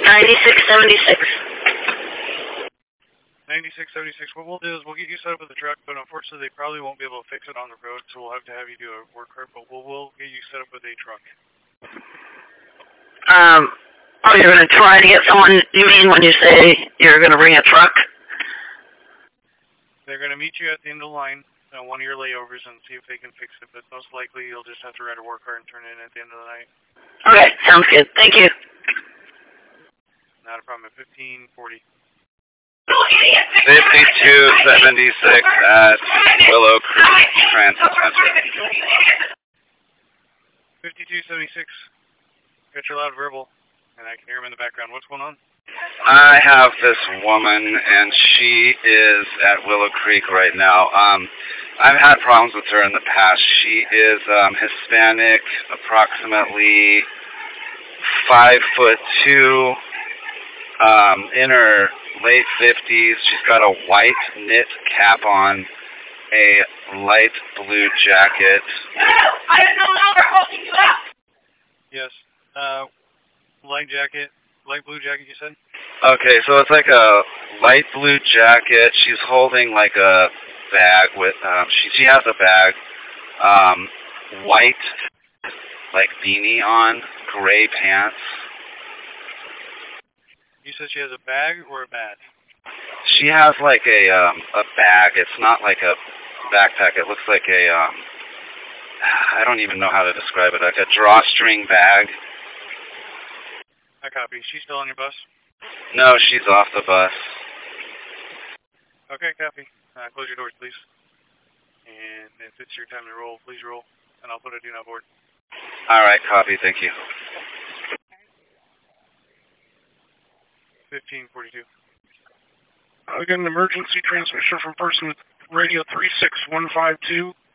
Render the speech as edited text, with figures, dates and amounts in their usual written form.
9676. 9676. What we'll do is we'll get you set up with the truck, but unfortunately they probably won't be able to fix it on the road, so we'll have to have you do a work hard, but we'll get you set up with a truck. Oh, you're going to try to get someone, you mean when you say you're going to bring a truck? They're going to meet you at the end of the line on one of your layovers and see if they can fix it, but most likely you'll just have to write a work hard and turn it in at the end of the night. Okay, sounds good. Thank you. Not a problem. At 1540. 5276 at Willow Creek Transit Center. 5276. Got your loud verbal, and I can hear him in the background. What's going on? I have this woman, and she is at Willow Creek right now. I've had problems with her in the past. She is Hispanic, approximately 5'2", in her late 50s. She's got a white knit cap on, a light blue jacket. I am no longer holding you up. Yes. Light blue jacket, you said? Okay, so it's like a light blue jacket. She's holding like a bag with, she has a bag, white, like beanie on, gray pants. You said she has a bag or a bat? She has like a bag. It's not like a backpack. It looks like a, I don't even know how to describe it, like a drawstring bag. I copy. She's still on your bus? No, she's off the bus. Okay, copy. Close your doors, please. And if it's your time to roll, please roll. And I'll put a do not board. All right, copy. Thank you. 1542. I get an emergency transmission from person with radio 36152.